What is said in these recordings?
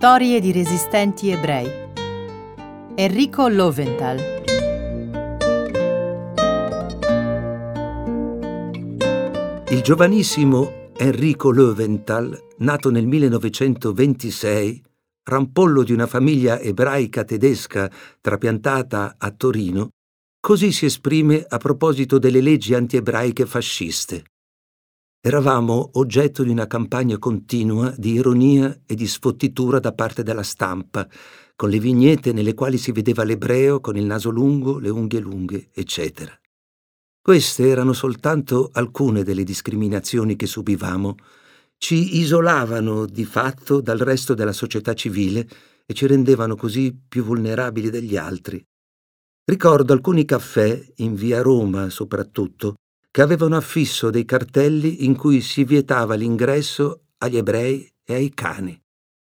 Storie di resistenti ebrei. Enrico Löwenthal. Il giovanissimo Enrico Löwenthal, nato nel 1926, rampollo di una famiglia ebraica tedesca trapiantata a Torino, così si esprime a proposito delle leggi antiebraiche fasciste. Eravamo oggetto di una campagna continua di ironia e di sfottitura da parte della stampa, con le vignette nelle quali si vedeva l'ebreo con il naso lungo, le unghie lunghe, eccetera. Queste erano soltanto alcune delle discriminazioni che subivamo. Ci isolavano di fatto dal resto della società civile e ci rendevano così più vulnerabili degli altri. Ricordo alcuni caffè, in via Roma soprattutto, che avevano affisso dei cartelli in cui si vietava l'ingresso agli ebrei e ai cani.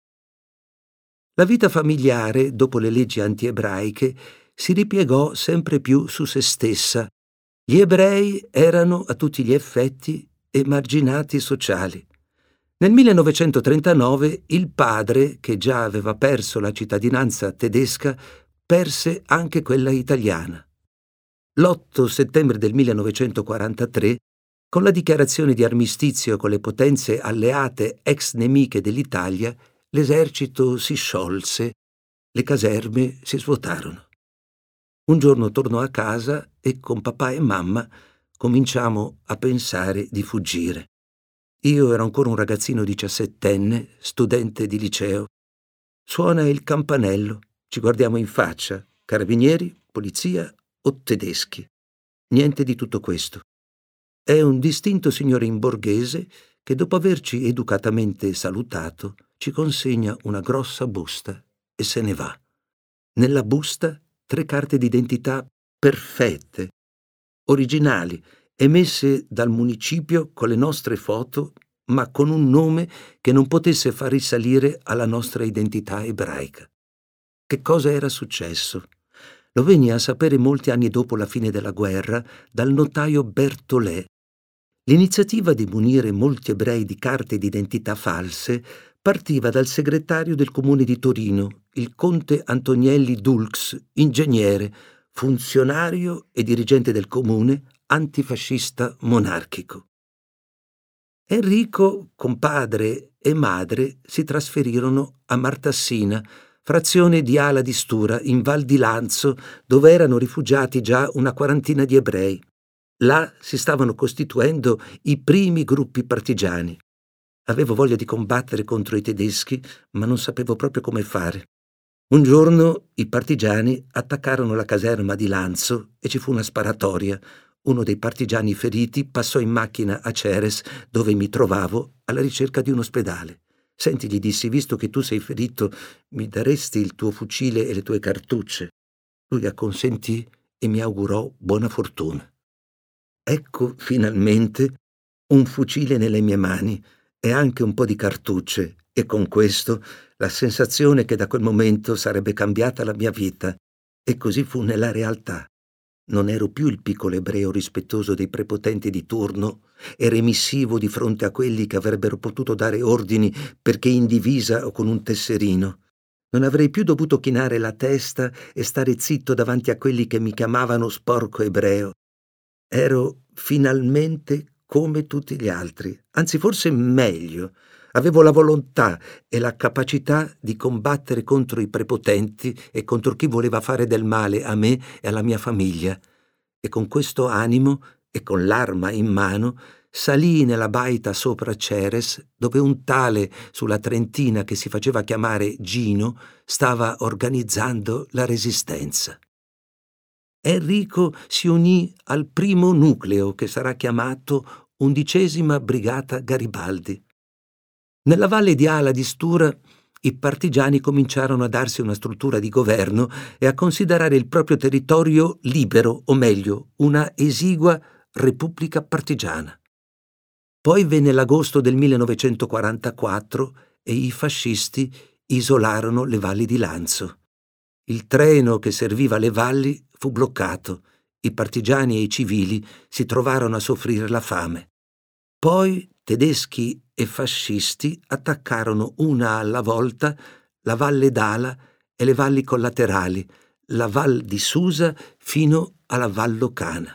La vita familiare, dopo le leggi antiebraiche, si ripiegò sempre più su se stessa. Gli ebrei erano a tutti gli effetti emarginati sociali. Nel 1939 il padre, che già aveva perso la cittadinanza tedesca, perse anche quella italiana. L'8 settembre del 1943, con la dichiarazione di armistizio con le potenze alleate ex nemiche dell'Italia, l'esercito si sciolse, le caserme si svuotarono. Un giorno tornò a casa e con papà e mamma cominciamo a pensare di fuggire. Io ero ancora un ragazzino 17enne, studente di liceo. Suona il campanello, ci guardiamo in faccia, carabinieri, polizia o tedeschi. Niente di tutto questo. È un distinto signore in borghese che, dopo averci educatamente salutato, ci consegna una grossa busta e se ne va. Nella busta 3 carte d'identità perfette, originali, emesse dal municipio con le nostre foto, ma con un nome che non potesse far risalire alla nostra identità ebraica. Che cosa era successo? Lo venni a sapere molti anni dopo la fine della guerra dal notaio Bertolè. L'iniziativa di munire molti ebrei di carte d'identità false partiva dal segretario del comune di Torino, il conte Antonielli Dulx, ingegnere, funzionario e dirigente del comune, antifascista monarchico. Enrico, con padre e madre, si trasferirono a Martassina, frazione di Ala di Stura, in Val di Lanzo, dove erano rifugiati già una quarantina di ebrei. Là si stavano costituendo i primi gruppi partigiani. Avevo voglia di combattere contro i tedeschi, ma non sapevo proprio come fare. Un giorno i partigiani attaccarono la caserma di Lanzo e ci fu una sparatoria. Uno dei partigiani feriti passò in macchina a Ceres, dove mi trovavo, alla ricerca di un ospedale. «Senti», gli dissi, «visto che tu sei ferito, mi daresti il tuo fucile e le tue cartucce?» Lui acconsentì e mi augurò buona fortuna. Ecco finalmente un fucile nelle mie mani e anche un po' di cartucce, e con questo la sensazione che da quel momento sarebbe cambiata la mia vita. E così fu nella realtà. Non ero più il piccolo ebreo rispettoso dei prepotenti di turno e remissivo di fronte a quelli che avrebbero potuto dare ordini perché in divisa o con un tesserino. Non avrei più dovuto chinare la testa e stare zitto davanti a quelli che mi chiamavano sporco ebreo. Ero finalmente come tutti gli altri, anzi forse meglio. Avevo la volontà e la capacità di combattere contro i prepotenti e contro chi voleva fare del male a me e alla mia famiglia. E con questo animo e con l'arma in mano salii nella baita sopra Ceres, dove un tale sulla Trentina che si faceva chiamare Gino stava organizzando la resistenza. Enrico si unì al primo nucleo che sarà chiamato 11ª Brigata Garibaldi. Nella valle di Ala di Stura i partigiani cominciarono a darsi una struttura di governo e a considerare il proprio territorio libero, o meglio, una esigua repubblica partigiana. Poi venne l'agosto del 1944 e i fascisti isolarono le valli di Lanzo. Il treno che serviva le valli fu bloccato. I partigiani e i civili si trovarono a soffrire la fame. Poi tedeschi e fascisti attaccarono una alla volta la Valle d'Ala e le valli collaterali, la Val di Susa fino alla Val Locana.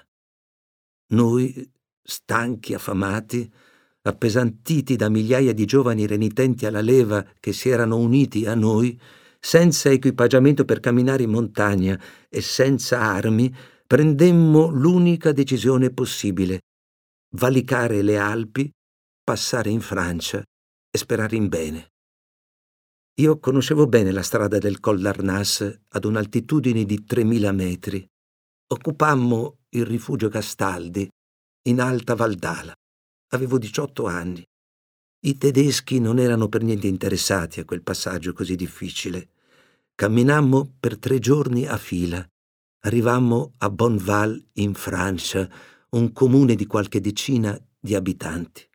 Noi, stanchi, affamati, appesantiti da migliaia di giovani renitenti alla leva che si erano uniti a noi, senza equipaggiamento per camminare in montagna e senza armi, prendemmo l'unica decisione possibile: valicare le Alpi, passare in Francia e sperare in bene. Io conoscevo bene la strada del Col d'Arnas ad un'altitudine di 3000 metri. Occupammo il rifugio Castaldi in Alta Valdala. Avevo 18 anni. I tedeschi non erano per niente interessati a quel passaggio così difficile. Camminammo per 3 giorni a fila. Arrivammo a Bonneval in Francia, un comune di qualche decina di abitanti.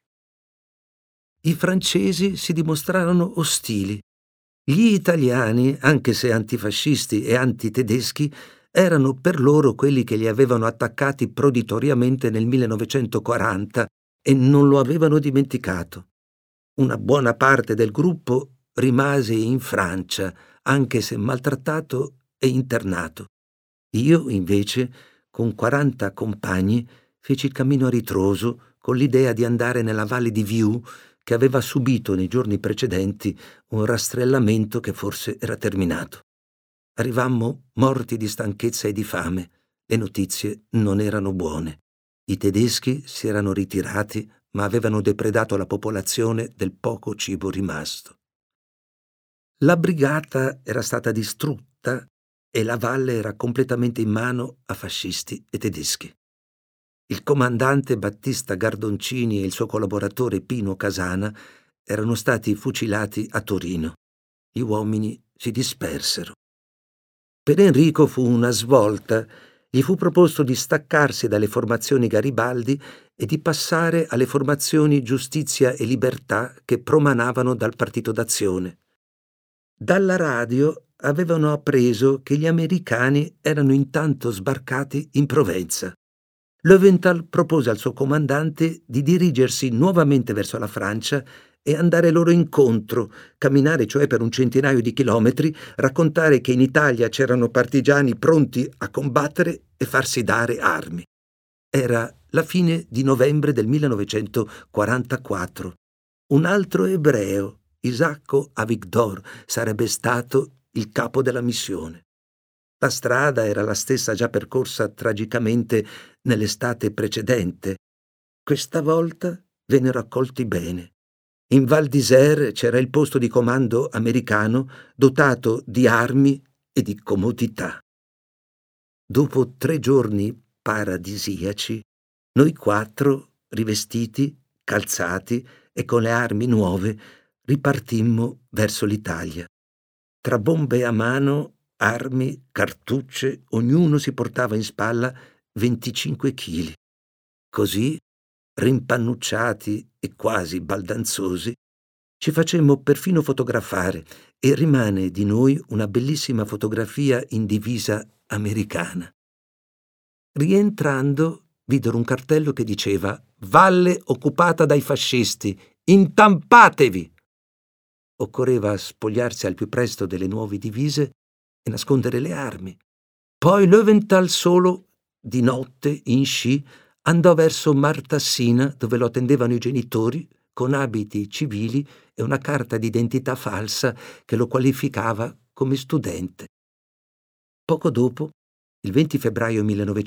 I francesi si dimostrarono ostili. Gli italiani, anche se antifascisti e antitedeschi, erano per loro quelli che li avevano attaccati proditoriamente nel 1940 e non lo avevano dimenticato. Una buona parte del gruppo rimase in Francia, anche se maltrattato e internato. Io, invece, con 40 compagni, feci il cammino a ritroso con l'idea di andare nella valle di Viu, che aveva subito nei giorni precedenti un rastrellamento che forse era terminato. Arrivammo morti di stanchezza e di fame. Le notizie non erano buone. I tedeschi si erano ritirati, ma avevano depredato la popolazione del poco cibo rimasto. La brigata era stata distrutta e la valle era completamente in mano a fascisti e tedeschi. Il comandante Battista Gardoncini e il suo collaboratore Pino Casana erano stati fucilati a Torino. Gli uomini si dispersero. Per Enrico fu una svolta. Gli fu proposto di staccarsi dalle formazioni Garibaldi e di passare alle formazioni Giustizia e Libertà che promanavano dal Partito d'Azione. Dalla radio avevano appreso che gli americani erano intanto sbarcati in Provenza. Löwenthal propose al suo comandante di dirigersi nuovamente verso la Francia e andare loro incontro, camminare cioè per un centinaio di chilometri, raccontare che in Italia c'erano partigiani pronti a combattere e farsi dare armi. Era la fine di novembre del 1944. Un altro ebreo, Isacco Avigdor, sarebbe stato il capo della missione. La strada era la stessa già percorsa tragicamente nell'estate precedente. Questa volta vennero accolti bene. In Val d'Isère c'era il posto di comando americano dotato di armi e di comodità. Dopo 3 giorni paradisiaci, noi 4, rivestiti, calzati e con le armi nuove, ripartimmo verso l'Italia. Tra bombe a mano, armi, cartucce, ognuno si portava in spalla 25 chili. Così, rimpannucciati e quasi baldanzosi, ci facemmo perfino fotografare e rimane di noi una bellissima fotografia in divisa americana. Rientrando, videro un cartello che diceva «Valle occupata dai fascisti, intampatevi!» Occorreva spogliarsi al più presto delle nuove divise e nascondere le armi. Poi Löwenthal solo, di notte, in sci, andò verso Martassina, dove lo attendevano i genitori, con abiti civili e una carta d'identità falsa che lo qualificava come studente. Poco dopo, il 20 febbraio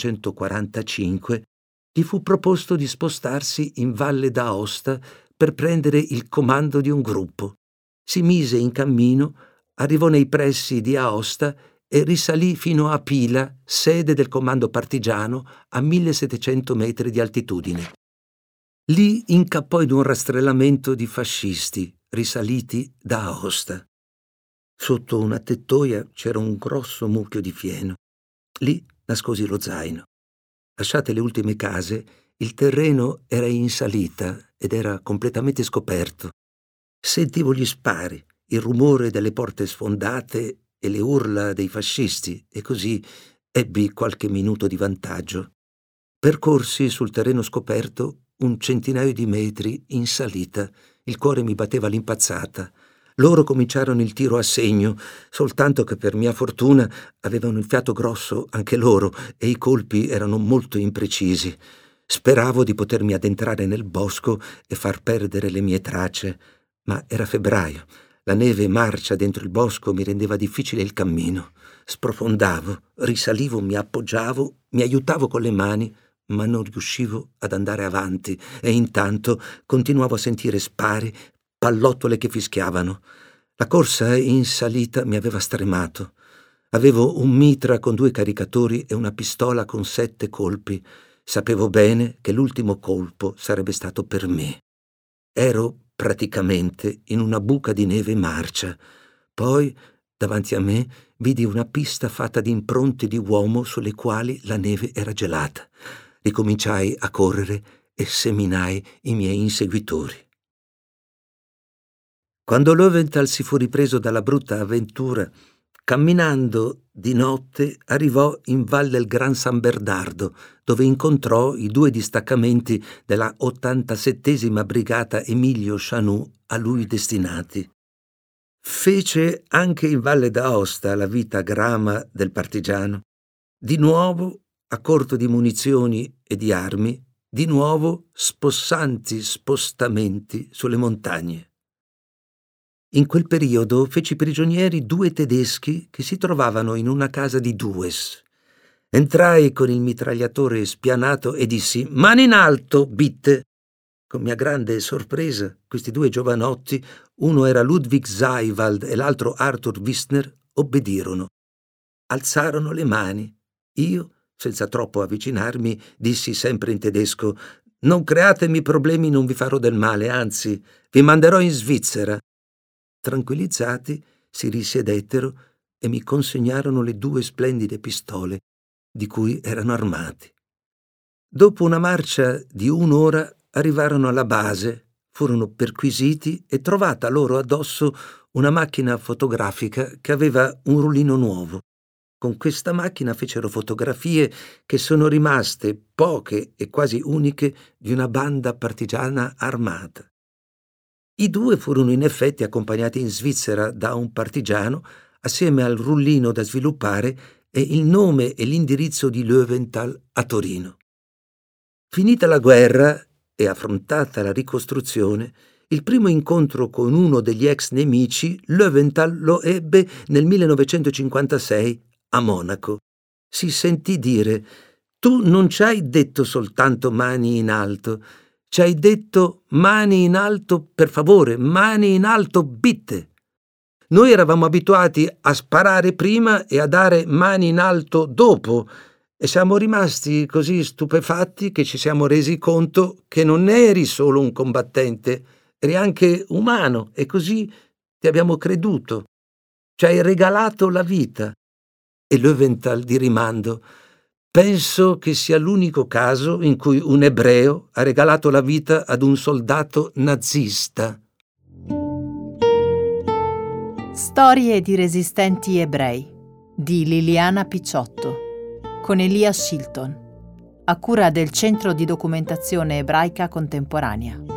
1945, gli fu proposto di spostarsi in Valle d'Aosta per prendere il comando di un gruppo. Si mise in cammino, arrivò nei pressi di Aosta e risalì fino a Pila, sede del comando partigiano, a 1700 metri di altitudine. Lì incappò in un rastrellamento di fascisti risaliti da Aosta. Sotto una tettoia c'era un grosso mucchio di fieno. Lì nascosi lo zaino. Lasciate le ultime case, il terreno era in salita ed era completamente scoperto. Sentivo gli spari, il rumore delle porte sfondate e le urla dei fascisti e così ebbi qualche minuto di vantaggio. Percorsi sul terreno scoperto un centinaio di metri in salita. Il cuore mi batteva all'impazzata. Loro cominciarono il tiro a segno, soltanto che per mia fortuna avevano il fiato grosso anche loro e i colpi erano molto imprecisi. Speravo di potermi addentrare nel bosco e far perdere le mie tracce, ma era febbraio. La neve marcia dentro il bosco mi rendeva difficile il cammino. Sprofondavo, risalivo, mi appoggiavo, mi aiutavo con le mani, ma non riuscivo ad andare avanti e intanto continuavo a sentire spari, pallottole che fischiavano. La corsa in salita mi aveva stremato. Avevo un mitra con 2 caricatori e una pistola con 7 colpi. Sapevo bene che l'ultimo colpo sarebbe stato per me. Ero praticamente in una buca di neve marcia. Poi, davanti a me, vidi una pista fatta di impronte di uomo sulle quali la neve era gelata. Ricominciai a correre e seminai i miei inseguitori. Quando Löwenthal si fu ripreso dalla brutta avventura, camminando di notte arrivò in Val del Gran San Bernardo, dove incontrò i 2 distaccamenti della 87ª Brigata Emilio Chanoux a lui destinati. Fece anche in Valle d'Aosta la vita grama del partigiano. Di nuovo a corto di munizioni e di armi, di nuovo spossanti spostamenti sulle montagne. In quel periodo feci prigionieri 2 tedeschi che si trovavano in una casa di Dues. Entrai con il mitragliatore spianato e dissi «Mani in alto, Bitte!». Con mia grande sorpresa, questi 2 giovanotti, uno era Ludwig Seiwald e l'altro Arthur Wissner, obbedirono. Alzarono le mani. Io, senza troppo avvicinarmi, dissi sempre in tedesco «Non createmi problemi, non vi farò del male, anzi, vi manderò in Svizzera». Tranquillizzati, si risiedettero e mi consegnarono le 2 splendide pistole di cui erano armati. Dopo una marcia di 1 ora arrivarono alla base, furono perquisiti e trovata loro addosso una macchina fotografica che aveva un rullino nuovo. Con questa macchina fecero fotografie che sono rimaste poche e quasi uniche di una banda partigiana armata. I 2 furono in effetti accompagnati in Svizzera da un partigiano assieme al rullino da sviluppare e il nome e l'indirizzo di Löwenthal a Torino. Finita la guerra e affrontata la ricostruzione, il primo incontro con uno degli ex nemici Löwenthal lo ebbe nel 1956 a Monaco. Si sentì dire «Tu non ci hai detto soltanto mani in alto, ci hai detto mani in alto, per favore, mani in alto, bitte». Noi eravamo abituati a sparare prima e a dare mani in alto dopo e siamo rimasti così stupefatti che ci siamo resi conto che non eri solo un combattente, eri anche umano e così ti abbiamo creduto. Ci hai regalato la vita. E Löwenthal di rimando: penso che sia l'unico caso in cui un ebreo ha regalato la vita ad un soldato nazista. Storie di resistenti ebrei di Liliana Picciotto con Elia Shilton, a cura del Centro di Documentazione Ebraica Contemporanea.